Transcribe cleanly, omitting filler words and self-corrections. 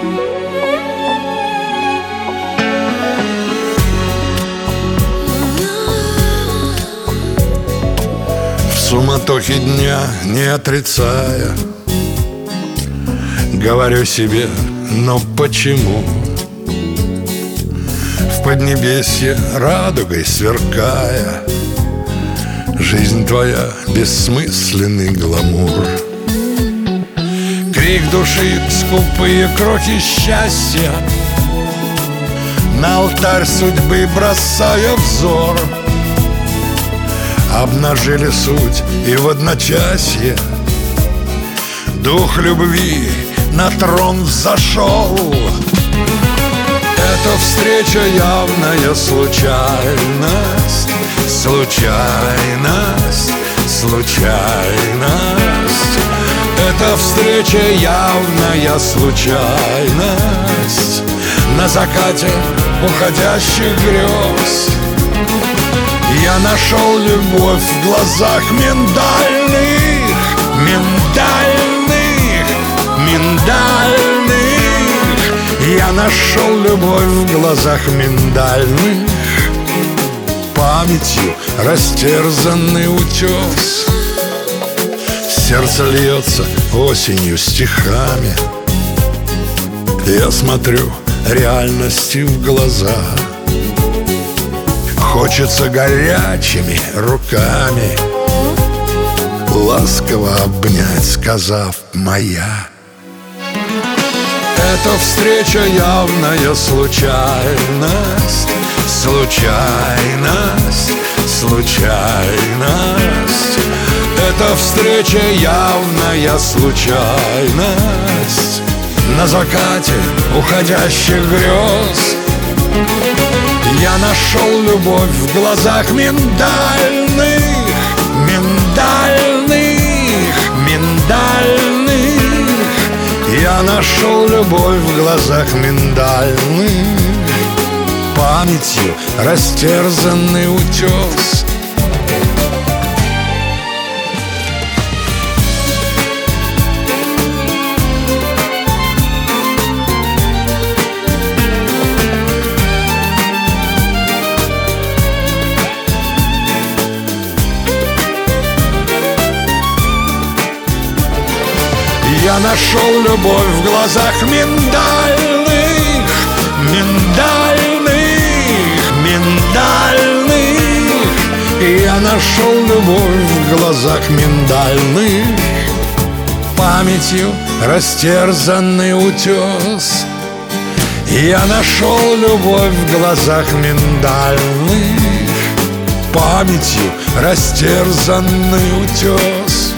В суматохе дня, не отрицая, говорю себе, но почему? В поднебесье радугой сверкая, жизнь твоя бессмысленный гламур. Крик души, скупые крохи счастья, на алтарь судьбы бросая взор, обнажили суть и в одночасье дух любви на трон взошел. Эта встреча явная случайность, случайность, случайность. Эта встреча явная случайность на закате уходящих грез. Я нашел любовь в глазах миндальных, миндальных, миндальных. Я нашел любовь в глазах миндальных, памятью растерзанный утес. Сердце льется осенью стихами, я смотрю реальности в глаза. Хочется горячими руками ласково обнять, сказав «моя». Эта встреча явная случайность, случайность, случайность. Эта встреча явная случайность на закате уходящих грез. Я нашел любовь в глазах миндальных, миндальных, миндальных. Я нашел любовь в глазах миндальных, памятью растерзанный утес. Я нашел любовь в глазах миндальных, миндальных, миндальных. Я нашел любовь в глазах миндальных, памятью растерзанный утес. Я нашел любовь в глазах миндальных, памятью растерзанный утес.